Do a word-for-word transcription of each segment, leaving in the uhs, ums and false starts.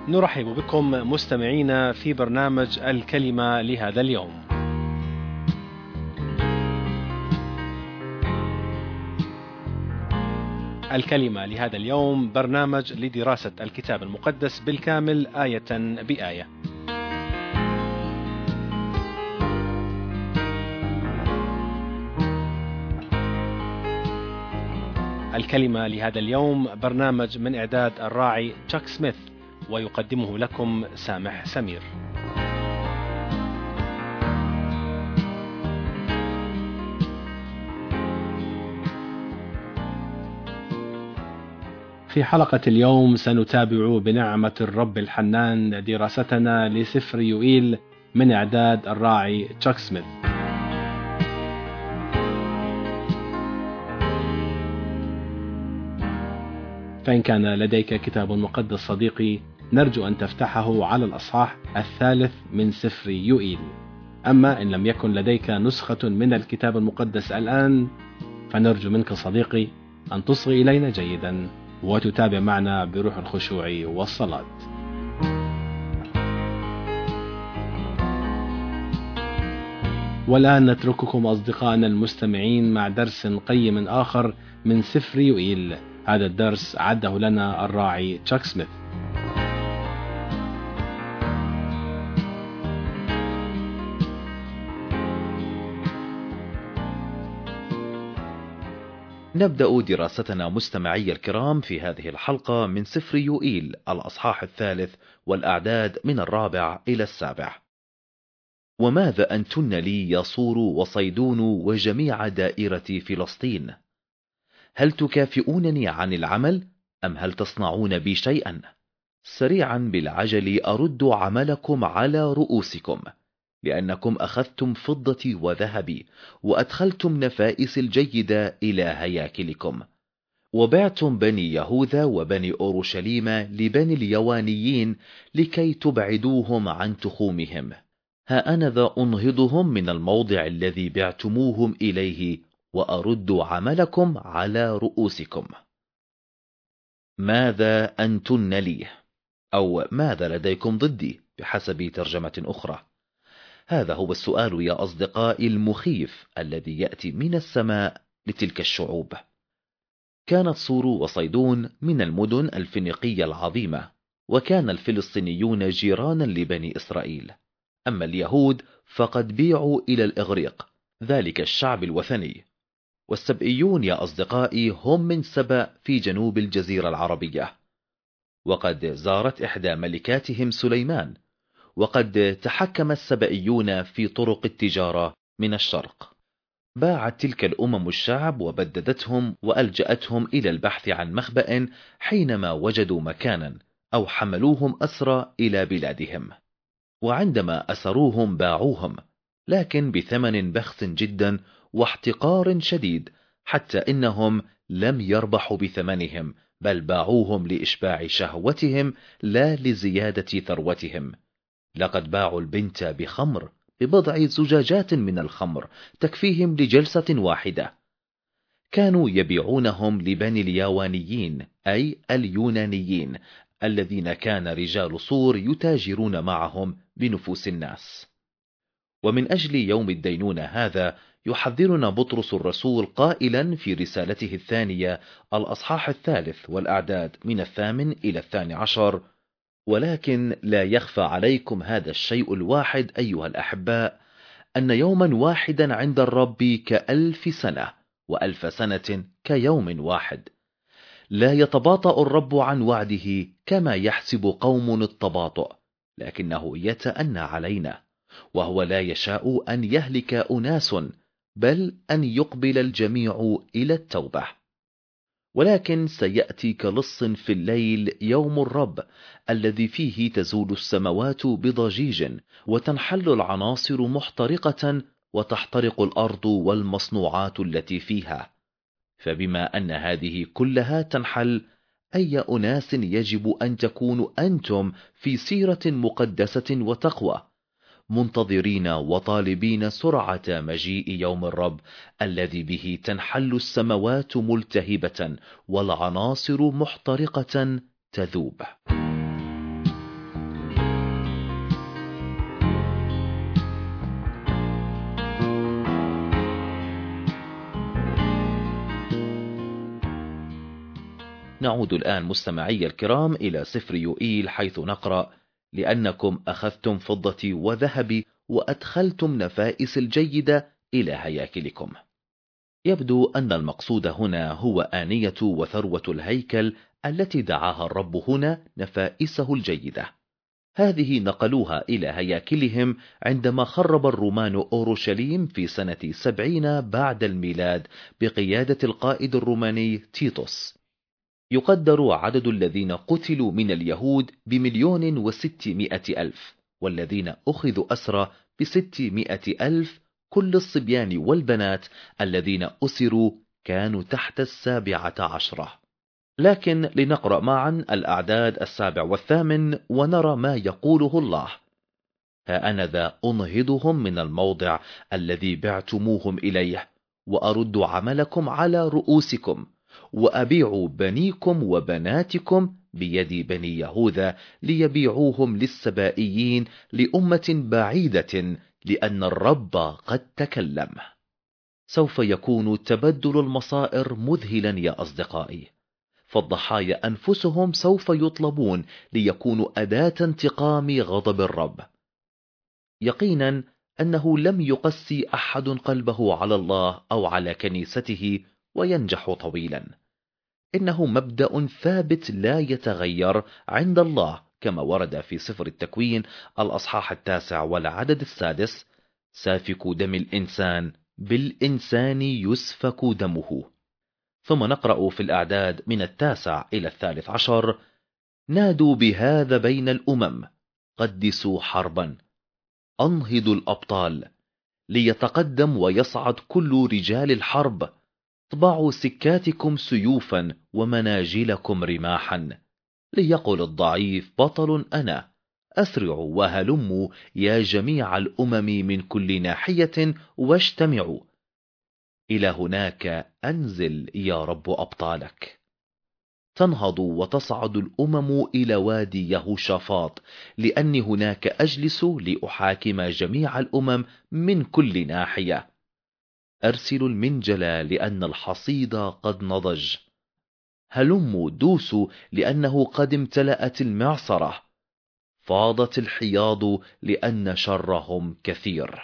نرحب بكم مستمعينا في برنامج الكلمة لهذا اليوم. الكلمة لهذا اليوم برنامج لدراسة الكتاب المقدس بالكامل آية بآية. الكلمة لهذا اليوم برنامج من إعداد الراعي تشاك سميث، ويقدمه لكم سامح سمير. في حلقة اليوم سنتابع بنعمة الرب الحنان دراستنا لسفر يوئيل من إعداد الراعي تشاك سميث. فإن كان لديك كتاب مقدس صديقي، نرجو أن تفتحه على الأصحاح الثالث من سفر يوئيل. أما إن لم يكن لديك نسخة من الكتاب المقدس الآن، فنرجو منك صديقي أن تصغي إلينا جيدا وتتابع معنا بروح الخشوع والصلاة. والآن نترككم أصدقائنا المستمعين مع درس قيم آخر من سفر يوئيل. هذا الدرس عده لنا الراعي تشاك سميث. نبدأ دراستنا مستمعي الكرام في هذه الحلقة من سفر يوئيل الأصحاح الثالث والأعداد من الرابع إلى السابع. وماذا أنتن لي يا صور وصيدون وجميع دائرة فلسطين؟ هل تكافئونني عن العمل أم هل تصنعون بي شيئا؟ سريعا بالعجل أرد عملكم على رؤوسكم، لأنكم أخذتم فضتي وذهبي وأدخلتم نفائس الجيدة إلى هياكلكم، وبعتم بني يهوذا وبني أورشليم لبني اليوانيين لكي تبعدوهم عن تخومهم. ها أنا ذا أنهضهم من الموضع الذي بعتموهم إليه وأرد عملكم على رؤوسكم. ماذا أنتن لي؟ أو ماذا لديكم ضدي بحسب ترجمة أخرى؟ هذا هو السؤال يا أصدقائي المخيف الذي يأتي من السماء لتلك الشعوب. كانت صور وصيدون من المدن الفينيقية العظيمة، وكان الفلسطينيون جيرانا لبني إسرائيل. أما اليهود فقد بيعوا إلى الإغريق، ذلك الشعب الوثني. والسبئيون يا أصدقائي هم من سبأ في جنوب الجزيرة العربية، وقد زارت إحدى ملكاتهم سليمان، وقد تحكم السبئيون في طرق التجارة من الشرق. باعت تلك الأمم الشعب وبددتهم وألجأتهم إلى البحث عن مخبأ حينما وجدوا مكانا، أو حملوهم أسرى إلى بلادهم، وعندما أسروهم باعوهم، لكن بثمن بخس جدا واحتقار شديد، حتى إنهم لم يربحوا بثمنهم، بل باعوهم لإشباع شهوتهم لا لزيادة ثروتهم. لقد باعوا البنت بخمر، ببضع زجاجات من الخمر تكفيهم لجلسة واحدة. كانوا يبيعونهم لبني اليوانيين، أي اليونانيين، الذين كان رجال صور يتاجرون معهم بنفوس الناس. ومن أجل يوم الدينونة هذا يحذرنا بطرس الرسول قائلا في رسالته الثانية الأصحاح الثالث والأعداد من الثامن إلى الثاني عشر: ولكن لا يخفى عليكم هذا الشيء الواحد أيها الأحباء، أن يوما واحدا عند الرب كألف سنة، وألف سنة كيوم واحد. لا يتباطأ الرب عن وعده كما يحسب قوم التباطؤ، لكنه يتأنى علينا، وهو لا يشاء أن يهلك أناس، بل أن يقبل الجميع إلى التوبة. ولكن سيأتي كلص في الليل يوم الرب، الذي فيه تزول السماوات بضجيج، وتنحل العناصر محترقة، وتحترق الأرض والمصنوعات التي فيها. فبما أن هذه كلها تنحل، أي أناس يجب أن تكونوا أنتم في سيرة مقدسة وتقوى، منتظرين وطالبين سرعة مجيء يوم الرب، الذي به تنحل السماوات ملتهبة والعناصر محترقة تذوب. نعود الآن مستمعي الكرام إلى سفر يوئيل، حيث نقرأ: لأنكم أخذتم فضتي وذهبي وأدخلتم نفائس الجيدة إلى هياكلكم. يبدو أن المقصود هنا هو آنية وثروة الهيكل التي دعاها الرب هنا نفائسه الجيدة. هذه نقلوها إلى هياكلهم عندما خرب الرومان أورشليم في سنة سبعين بعد الميلاد بقيادة القائد الروماني تيتوس. يقدر عدد الذين قتلوا من اليهود بمليون وستمائة ألف، والذين أخذوا أسرى بستمائة ألف. كل الصبيان والبنات الذين أسروا كانوا تحت السابعة عشرة. لكن لنقرأ معا الأعداد السابع والثامن ونرى ما يقوله الله: ها أنا ذا أنهضهم من الموضع الذي بعتموهم إليه، وأرد عملكم على رؤوسكم، وأبيع بنيكم وبناتكم بيد بني يهوذا ليبيعوهم للسبائيين لأمة بعيدة، لأن الرب قد تكلم. سوف يكون تبدل المصائر مذهلا يا أصدقائي، فالضحايا أنفسهم سوف يطلبون ليكونوا أداة انتقام غضب الرب. يقينا أنه لم يقسي أحد قلبه على الله أو على كنيسته وينجح طويلا. إنه مبدأ ثابت لا يتغير عند الله، كما ورد في سفر التكوين الأصحاح التاسع والعدد السادس: سافك دم الإنسان بالإنسان يسفك دمه. ثم نقرأ في الأعداد من التاسع إلى الثالث عشر: نادوا بهذا بين الأمم، قدسوا حربا، أنهضوا الأبطال، ليتقدم ويصعد كل رجال الحرب، طبعوا سكاتكم سيوفا ومناجلكم رماحا، ليقل الضعيف بطل أنا، أسرعوا وهلموا يا جميع الأمم من كل ناحية واجتمعوا، إلى هناك أنزل يا رب أبطالك. تنهض وتصعد الأمم إلى وادي يهوشافاط، لأني هناك أجلس لأحاكم جميع الأمم من كل ناحية. أرسل المنجل لأن الحصيد قد نضج، هلموا دوسوا لأنه قد امتلأت المعصرة، فاضت الحياض لأن شرهم كثير.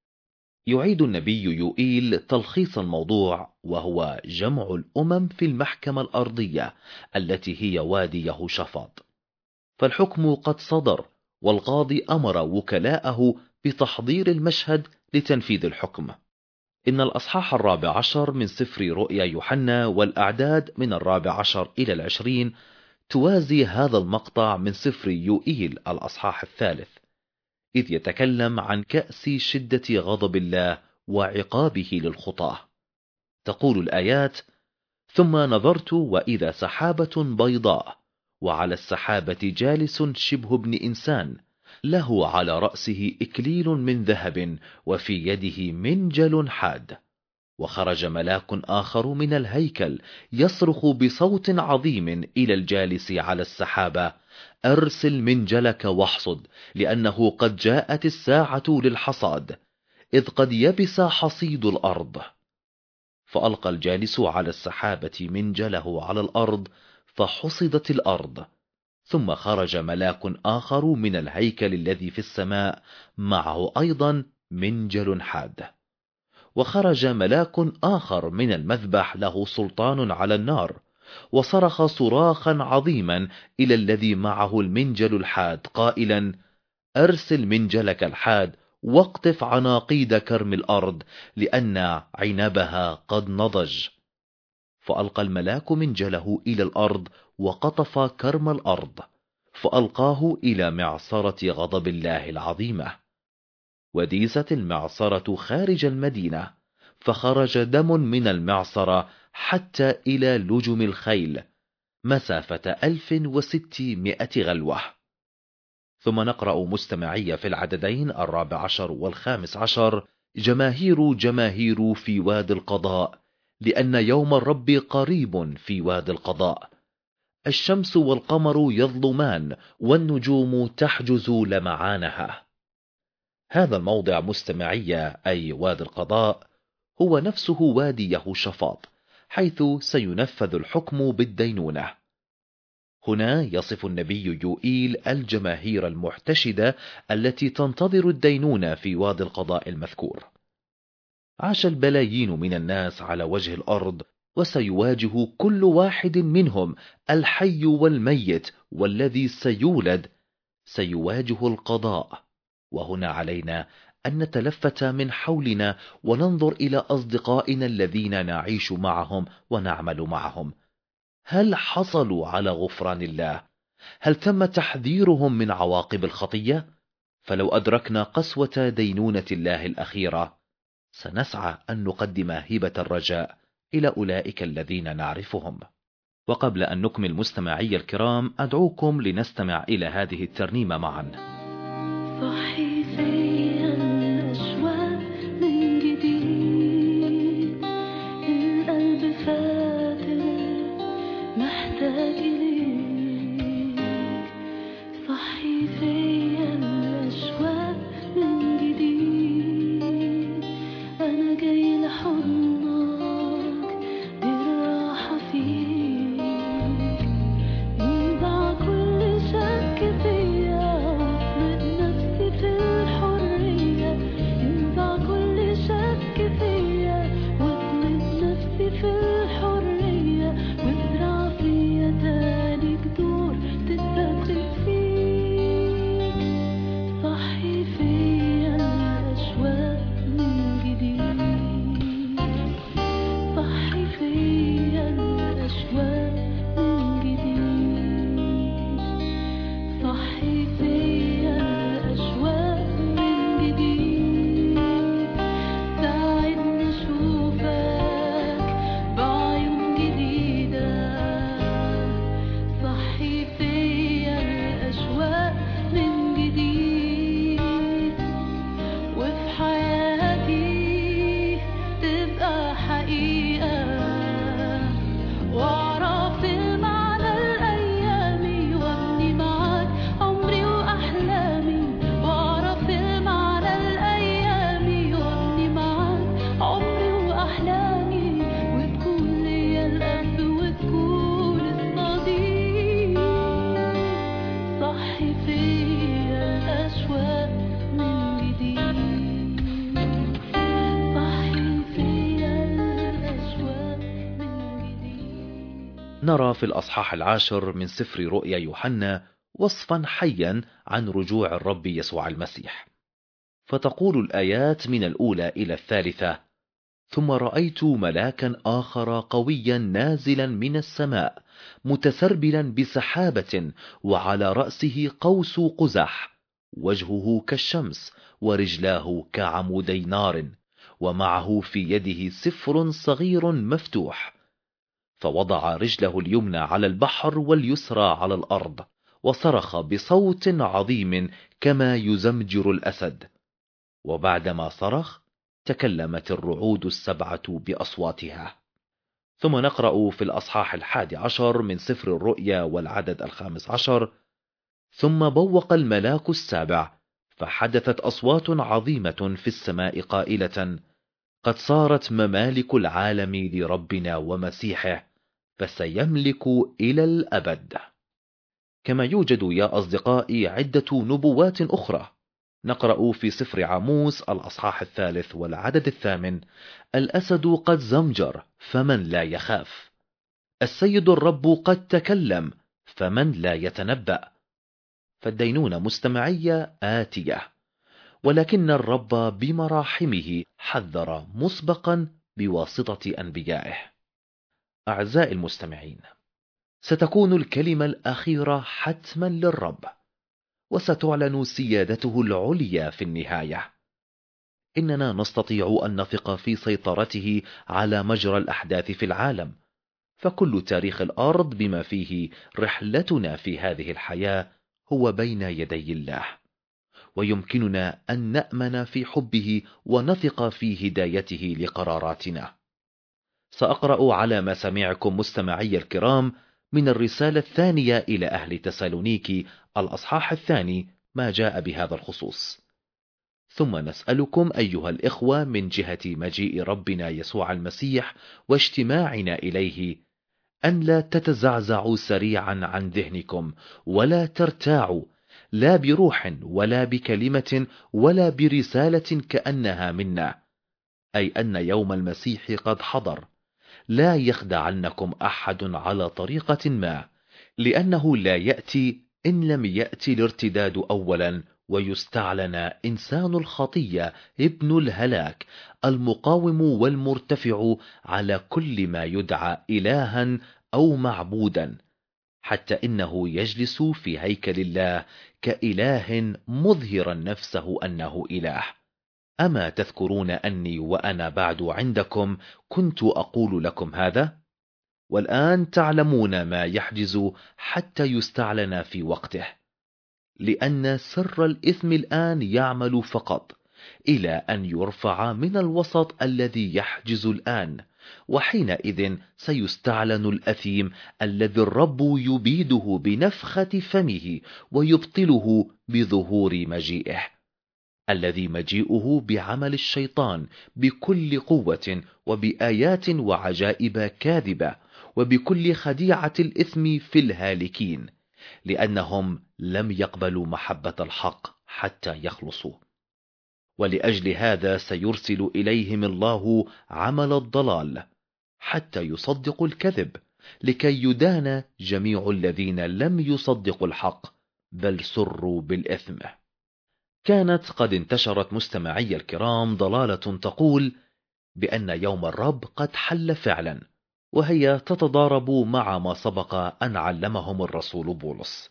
يعيد النبي يوئيل تلخيص الموضوع، وهو جمع الأمم في المحكمة الأرضية التي هي وادي يهوشافاط. فالحكم قد صدر، والقاضي أمر وكلاءه بتحضير المشهد لتنفيذ الحكم. إن الأصحاح الرابع عشر من سفر رؤيا يوحنا والأعداد من الرابع عشر إلى العشرين توازي هذا المقطع من سفر يوئيل الأصحاح الثالث، إذ يتكلم عن كأس شدة غضب الله وعقابه للخطاة. تقول الآيات: ثم نظرت وإذا سحابة بيضاء، وعلى السحابة جالس شبه ابن إنسان، له على رأسه إكليل من ذهب، وفي يده منجل حاد. وخرج ملاك آخر من الهيكل يصرخ بصوت عظيم إلى الجالس على السحابة: أرسل منجلك واحصد، لأنه قد جاءت الساعة للحصاد، إذ قد يبس حصيد الأرض. فألقى الجالس على السحابة منجله على الأرض، فحصدت الأرض. ثم خرج ملاك آخر من الهيكل الذي في السماء، معه أيضا منجل حاد. وخرج ملاك آخر من المذبح له سلطان على النار، وصرخ صراخا عظيما إلى الذي معه المنجل الحاد قائلا: أرسل منجلك الحاد واقطف عناقيد كرم الأرض، لأن عنبها قد نضج. فألقى الملاك منجله إلى الأرض وقطف كرم الأرض، فألقاه إلى معصرة غضب الله العظيمة. وديست المعصرة خارج المدينة، فخرج دم من المعصرة حتى إلى لجم الخيل، مسافة ألف وستمائة غلوة. ثم نقرأ مستمعية في العددين الرابع عشر والخامس عشر: جماهير جماهير في واد القضاء، لأن يوم الرب قريب في واد القضاء. الشمس والقمر يظلمان، والنجوم تحجز لمعانها. هذا الموضع مستمعية أي واد القضاء هو نفسه وادي يهوشافاط، حيث سينفذ الحكم بالدينونة. هنا يصف النبي يوئيل الجماهير المحتشدة التي تنتظر الدينونة في وادي القضاء المذكور. عاش البلايين من الناس على وجه الأرض، وسيواجه كل واحد منهم الحي والميت والذي سيولد، سيواجه القضاء. وهنا علينا أن نتلفت من حولنا وننظر إلى أصدقائنا الذين نعيش معهم ونعمل معهم. هل حصلوا على غفران الله؟ هل تم تحذيرهم من عواقب الخطية؟ فلو أدركنا قسوة دينونة الله الأخيرة، سنسعى أن نقدم هبة الرجاء إلى أولئك الذين نعرفهم. وقبل أن نكمل مستمعي الكرام، أدعوكم لنستمع إلى هذه الترنيمة معا. صحي فيا الأشواق من جديد، القلب فاتر محتاج إليك. صحي فيا الأشواق من جديد، أنا جاي لحضنك بالراحة فيك. انزع كل شك فيا واطلق نفسي في الحرية، انزع كل شك فيا واطلق نفسي في الحرية، وازرع فيا تاني جذور تتثبت فيك. صحي فيا الأشواق من جديد، صحي فيا الأشواق من جديد، صحي فيا الأشواق من جديد. ساعدني أشوفك بعيون جديدة، صحي فيا الأشواق من جديد، وفي حياتي تبقى حقيقة، واعرف المعنى الأيامي وابني معاك عمري وأحلامي، واعرف المعنى الأيامي وابني معاك عمري وأحلامي، وتكون ليا الأب وتكون الصديق. صحي فيا الأشواق من جديد، صحي فيا الأشواق من جديد. نرى في الأصحاح العاشر من سفر رؤيا يوحنا وصفا حيا عن رجوع الرب يسوع المسيح. فتقول الآيات من الأولى إلى الثالثة: ثم رأيت ملاكا آخر قويا نازلا من السماء، متسربلا بسحابة، وعلى رأسه قوس قزح، وجهه كالشمس، ورجلاه كعمودي نار، ومعه في يده سفر صغير مفتوح. فوضع رجله اليمنى على البحر واليسرى على الأرض، وصرخ بصوت عظيم كما يزمجر الأسد. وبعدما صرخ تكلمت الرعود السبعة بأصواتها. ثم نقرأ في الأصحاح الحادي عشر من سفر الرؤيا والعدد الخامس عشر: ثم بوق الملاك السابع، فحدثت أصوات عظيمة في السماء قائلة: قد صارت ممالك العالم لربنا ومسيحه، فسيملك إلى الأبد. كما يوجد يا أصدقائي عدة نبوات أخرى. نقرأ في سفر عاموس الأصحاح الثالث والعدد الثامن: الأسد قد زمجر، فمن لا يخاف؟ السيد الرب قد تكلم، فمن لا يتنبأ؟ فالدينونة مستمعية آتية، ولكن الرب بمراحمه حذر مسبقا بواسطة أنبيائه. أعزائي المستمعين، ستكون الكلمة الأخيرة حتما للرب، وستعلن سيادته العليا في النهاية. إننا نستطيع أن نثق في سيطرته على مجرى الأحداث في العالم، فكل تاريخ الأرض بما فيه رحلتنا في هذه الحياة هو بين يدي الله، ويمكننا أن نأمن في حبه ونثق في هدايته لقراراتنا. سأقرأ على مسامعكم مستمعي الكرام من الرسالة الثانية إلى أهل تسالونيكي الأصحاح الثاني ما جاء بهذا الخصوص. ثم نسألكم أيها الإخوة من جهة مجيء ربنا يسوع المسيح واجتماعنا إليه، أن لا تتزعزعوا سريعا عن ذهنكم ولا ترتاعوا، لا بروح ولا بكلمة ولا برسالة كأنها منا، أي أن يوم المسيح قد حضر. لا يخدعنكم أحد على طريقة ما، لأنه لا يأتي إن لم يأتي الارتداد أولا ويستعلن إنسان الخطية ابن الهلاك المقاوم والمرتفع على كل ما يدعى إلها أو معبودا، حتى إنه يجلس في هيكل الله كإله مظهرا نفسه أنه إله. أما تذكرون أني وأنا بعد عندكم كنت أقول لكم هذا؟ والآن تعلمون ما يحجز حتى يستعلن في وقته، لأن سر الإثم الآن يعمل فقط إلى أن يرفع من الوسط الذي يحجز الآن، وحينئذ سيستعلن الأثيم الذي الرب يبيده بنفخة فمه ويبطله بظهور مجيئه، الذي مجيئه بعمل الشيطان بكل قوة وبآيات وعجائب كاذبة وبكل خديعة الإثم في الهالكين، لأنهم لم يقبلوا محبة الحق حتى يخلصوا. ولأجل هذا سيرسل إليهم الله عمل الضلال حتى يصدقوا الكذب، لكي يدان جميع الذين لم يصدقوا الحق بل سروا بالإثم. كانت قد انتشرت مستمعي الكرام ضلالة تقول بأن يوم الرب قد حل فعلا، وهي تتضارب مع ما سبق أن علمهم الرسول بولس.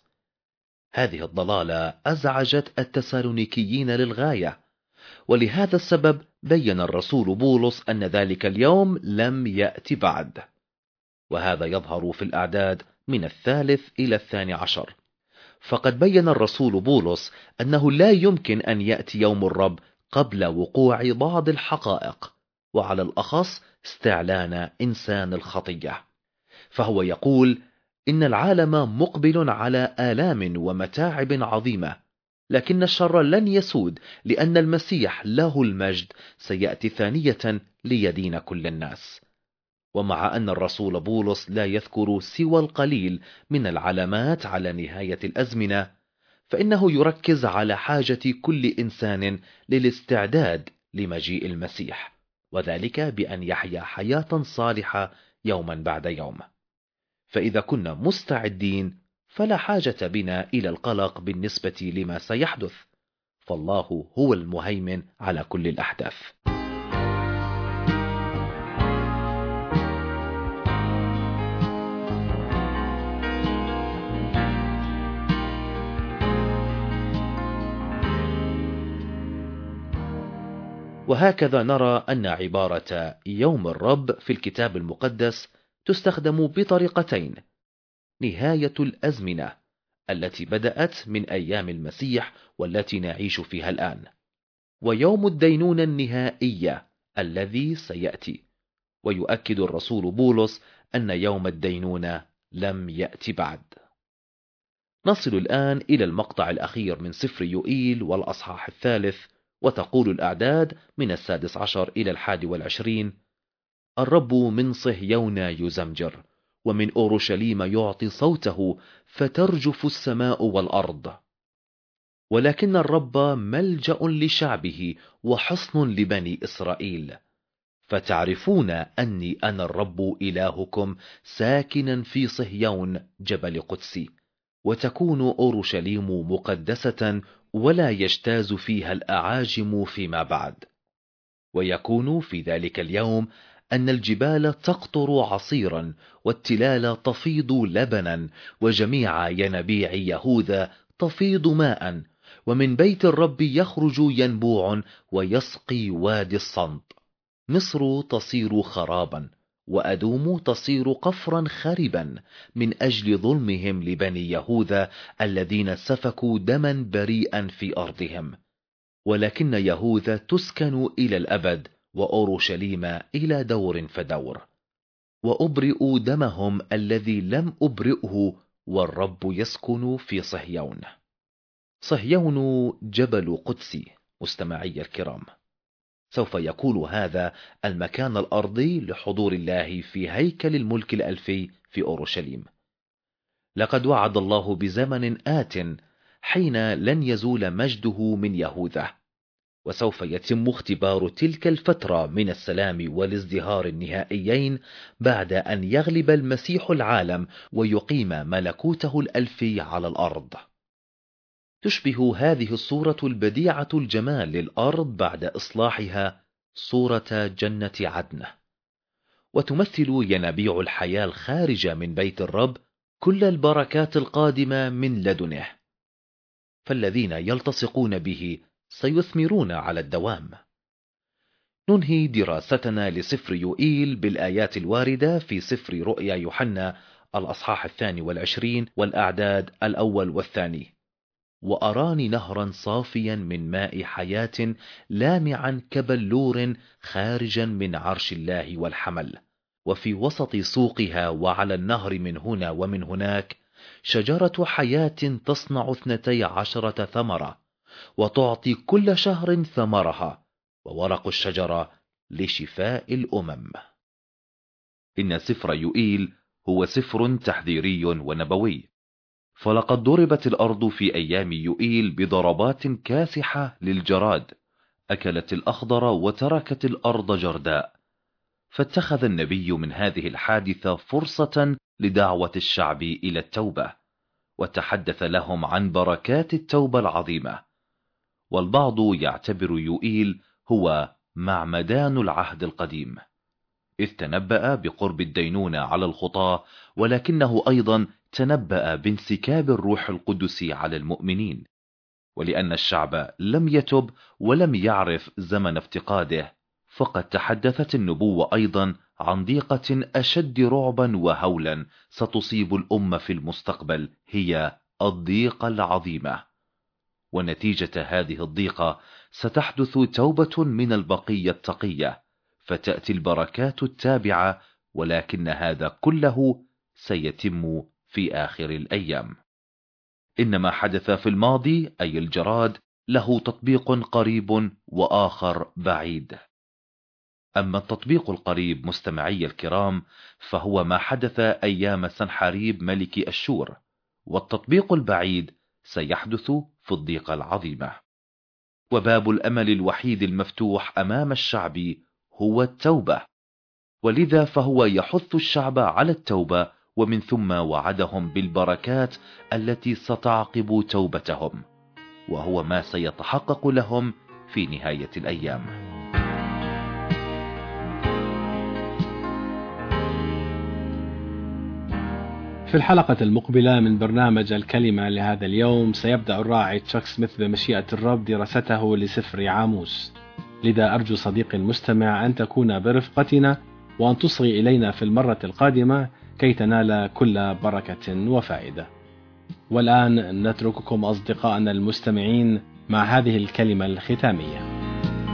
هذه الضلالة أزعجت التسالونيكيين للغاية، ولهذا السبب بين الرسول بولس أن ذلك اليوم لم يأتي بعد، وهذا يظهر في الأعداد من الثالث إلى الثاني عشر. فقد بين الرسول بولس أنه لا يمكن أن يأتي يوم الرب قبل وقوع بعض الحقائق، وعلى الأخص استعلان إنسان الخطية. فهو يقول إن العالم مقبل على آلام ومتاعب عظيمة، لكن الشر لن يسود، لأن المسيح له المجد سيأتي ثانية ليدين كل الناس. ومع أن الرسول بولس لا يذكر سوى القليل من العلامات على نهاية الأزمنة، فإنه يركز على حاجة كل إنسان للاستعداد لمجيء المسيح، وذلك بأن يحيا حياة صالحة يوما بعد يوم. فإذا كنا مستعدين فلا حاجة بنا إلى القلق بالنسبة لما سيحدث، فالله هو المهيمن على كل الأحداث. وهكذا نرى أن عبارة يوم الرب في الكتاب المقدس تستخدم بطريقتين: نهاية الأزمنة التي بدأت من أيام المسيح والتي نعيش فيها الآن، ويوم الدينونة النهائية الذي سيأتي. ويؤكد الرسول بولس أن يوم الدينونة لم يأتي بعد. نصل الآن إلى المقطع الأخير من سفر يوئيل والأصحاح الثالث، وتقول الأعداد من السادس عشر إلى الحادي والعشرين: الرب من صهيون يزمجر، ومن أورشليم يعطي صوته، فترجف السماء والأرض. ولكن الرب ملجأ لشعبه وحصن لبني إسرائيل، فتعرفون أني أنا الرب إلهكم ساكنا في صهيون جبل قدسي، وتكون أورشليم مقدسة ولا يجتاز فيها الأعاجم فيما بعد. ويكون في ذلك اليوم أن الجبال تقطر عصيرا، والتلال تفيض لبنا، وجميع ينابيع يهوذا تفيض ماء، ومن بيت الرب يخرج ينبوع ويسقي وادي الصمت. مصر تصير خرابا، وأدوم تصير قفرا خربا، من أجل ظلمهم لبني يهوذا الذين سفكوا دما بريئا في أرضهم. ولكن يهوذا تسكن إلى الأبد، وأورشليم إلى دور فدور. وأبرئ دمهم الذي لم أبرئه، والرب يسكن في صهيون. صهيون جبل قدسي. مستمعي الكرام، سوف يكون هذا المكان الأرضي لحضور الله في هيكل الملك الألفي في أورشليم. لقد وعد الله بزمن آت حين لن يزول مجده من يهوذا، وسوف يتم اختبار تلك الفترة من السلام والازدهار النهائيين بعد أن يغلب المسيح العالم ويقيم ملكوته الألفي على الأرض. تشبه هذه الصورة البديعة الجمال للأرض بعد إصلاحها صورة جنة عدن، وتمثل ينابيع الحياة الخارجة من بيت الرب كل البركات القادمة من لدنه، فالذين يلتصقون به سيثمرون على الدوام. ننهي دراستنا لسفر يوئيل بالآيات الواردة في سفر رؤيا يوحنا الأصحاح الثاني والعشرين والأعداد الأول والثاني. وأراني نهرا صافيا من ماء حياة لامعا كبلور خارجا من عرش الله والحمل، وفي وسط سوقها وعلى النهر من هنا ومن هناك شجرة حياة تصنع اثنتي عشرة ثمرة، وتعطي كل شهر ثمرها، وورق الشجرة لشفاء الأمم. إن سفر يوئيل هو سفر تحذيري ونبوي، فلقد ضربت الأرض في أيام يوئيل بضربات كاسحة للجراد، أكلت الأخضر وتركت الأرض جرداء. فاتخذ النبي من هذه الحادثة فرصة لدعوة الشعب إلى التوبة، وتحدث لهم عن بركات التوبة العظيمة. والبعض يعتبر يوئيل هو معمدان العهد القديم، إذ تنبأ بقرب الدينونة على الخطاة، ولكنه أيضا تنبأ بانسكاب الروح القدس على المؤمنين. ولأن الشعب لم يتب ولم يعرف زمن افتقاده، فقد تحدثت النبوة أيضا عن ضيقة أشد رعبا وهولا ستصيب الأمة في المستقبل، هي الضيقة العظيمة. ونتيجة هذه الضيقة ستحدث توبة من البقية التقية، فتأتي البركات التابعة، ولكن هذا كله سيتم في آخر الأيام. إنما حدث في الماضي أي الجراد له تطبيق قريب وآخر بعيد. أما التطبيق القريب مستمعي الكرام فهو ما حدث أيام سنحاريب ملك أشور، والتطبيق البعيد سيحدث في الضيقة العظيمة. وباب الأمل الوحيد المفتوح أمام الشعب هو التوبة، ولذا فهو يحث الشعب على التوبة، ومن ثم وعدهم بالبركات التي ستعقب توبتهم، وهو ما سيتحقق لهم في نهاية الأيام. في الحلقة المقبلة من برنامج الكلمة لهذا اليوم سيبدأ الراعي تشاك سميث بمشيئة الرب دراسته لسفر عاموس، لذا أرجو صديقي المستمع أن تكون برفقتنا وأن تصغي إلينا في المرة القادمة كي تنال كل بركة وفائدة. والآن نترككم أصدقائنا المستمعين مع هذه الكلمة الختامية.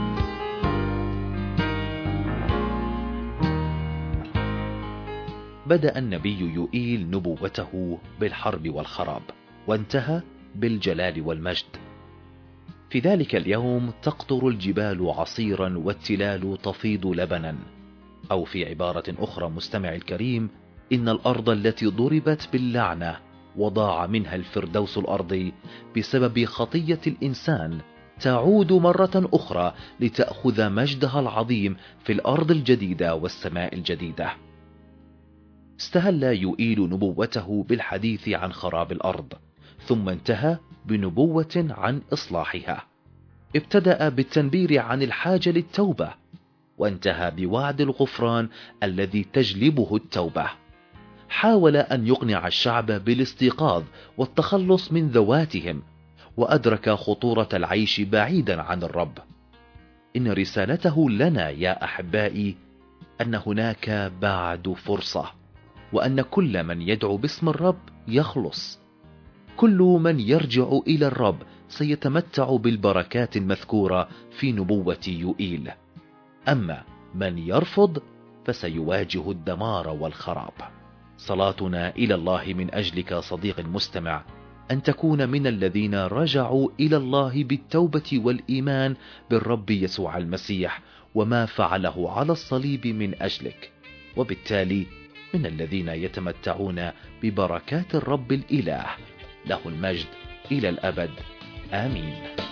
بدأ النبي يوئيل نبوته بالحرب والخراب، وانتهى بالجلال والمجد. في ذلك اليوم تقطر الجبال عصيرا والتلال تفيض لبنا، أو في عبارة أخرى مستمع الكريم، إن الأرض التي ضربت باللعنة وضاع منها الفردوس الأرضي بسبب خطية الإنسان تعود مرة أخرى لتأخذ مجدها العظيم في الأرض الجديدة والسماء الجديدة. استهل يوئيل نبوته بالحديث عن خراب الأرض، ثم انتهى بنبوة عن إصلاحها. ابتدأ بالتنبير عن الحاجة للتوبة، وانتهى بوعد الغفران الذي تجلبه التوبة. حاول أن يقنع الشعب بالاستيقاظ والتخلص من ذواتهم، وأدرك خطورة العيش بعيدا عن الرب. إن رسالته لنا يا أحبائي أن هناك بعد فرصة، وأن كل من يدعو باسم الرب يخلص. كل من يرجع إلى الرب سيتمتع بالبركات المذكورة في نبوة يوئيل، أما من يرفض فسيواجه الدمار والخراب. صلاتنا إلى الله من أجلك صديق المستمع أن تكون من الذين رجعوا إلى الله بالتوبة والإيمان بالرب يسوع المسيح وما فعله على الصليب من أجلك، وبالتالي من الذين يتمتعون ببركات الرب الإله. له المجد إلى الأبد، آمين.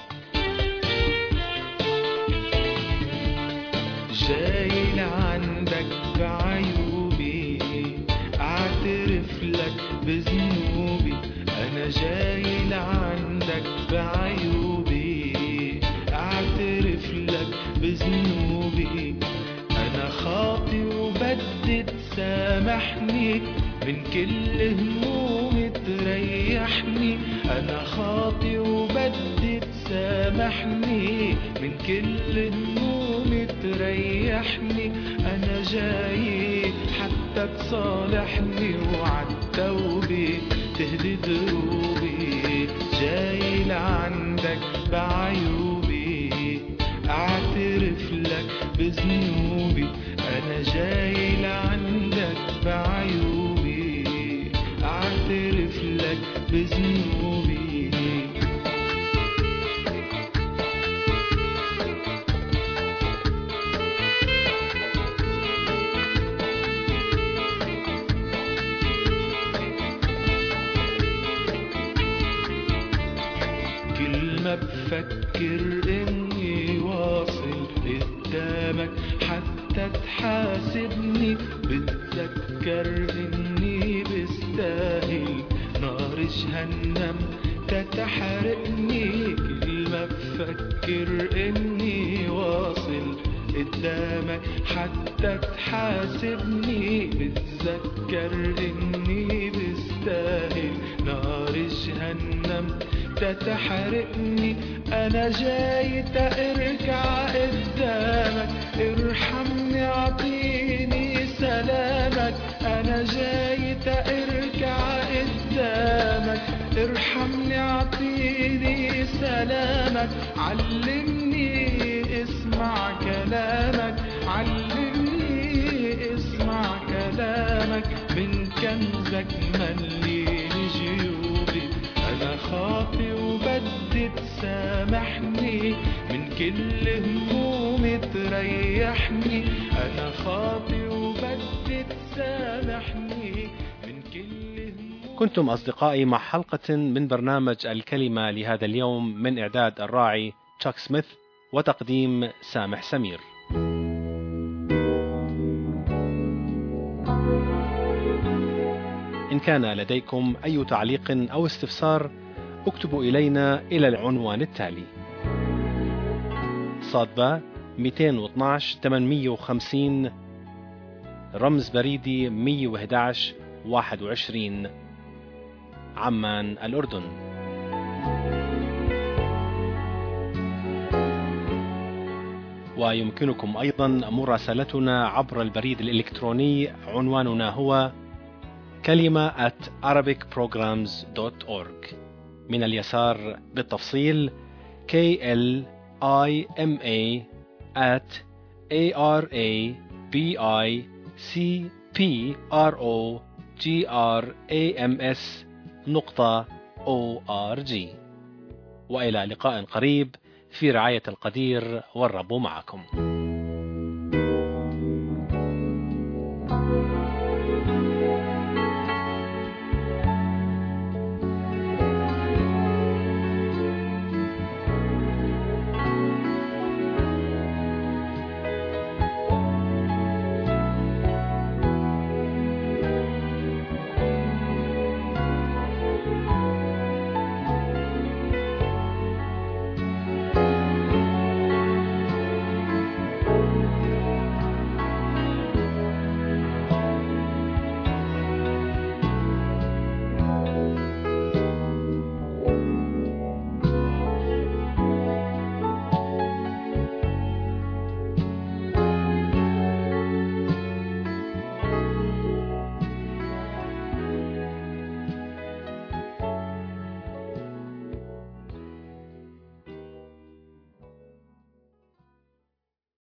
جاي لعندك بعيوبي، اعترف لك بذنوبي. انا جاي لعندك بعيوبي، اعترف لك بذنوبي. انا خاطي وبدي تسامحني، من كل همومي تريحني. انا خاطي وبدي تسامحني، من كل همومي تريحني. انا جاي حتى تصالحني، وعالتوبة تهدي دروبي. جاي لعندك بعيوبي، اعترف لك بذنوبي. انا جاي لعندك بعيوبي، اعترف لك بذنوبي. كل ما بفكر اني واصل قدامك حتى تحاسبني، بتذكر اني بستاهل نار جهنم تتحرقني. كل ما بفكر اني واصل قدامك حتى تحاسبني، بتذكر اني بستاهل نار جهنم تتحرقني. انا جاي تركع قدامك، ارحمني اعطيني سلامك. انا جاي تركع قدامك، ارحمني اعطيني سلامك. علمني اسمع كلامك، علمني اسمع كلامك. من كنزك مليني جيوبي. انا خاطي وبدي تسامحني، من كل همومي تريحني. انا خاطي وبدي تسامحني، من كل همومي. كنتم أصدقائي مع حلقة من برنامج الكلمة لهذا اليوم، من إعداد الراعي تشاك سميث وتقديم سامح سمير. إن كان لديكم أي تعليق أو استفسار اكتبوا إلينا إلى العنوان التالي: صادبة مئتين واثناشر ثمانمئة وخمسين، رمز بريدي مئة وأحد عشر واحد وعشرين، عمان الأردن. ويمكنكم أيضا مراسلتنا عبر البريد الإلكتروني، عنواننا هو كلمة at arabic programs dot org. من اليسار بالتفصيل K L I M A at A R A B I C P R O G R A M S نقطة O R G. وإلى لقاء قريب في رعاية القدير، والرب معكم.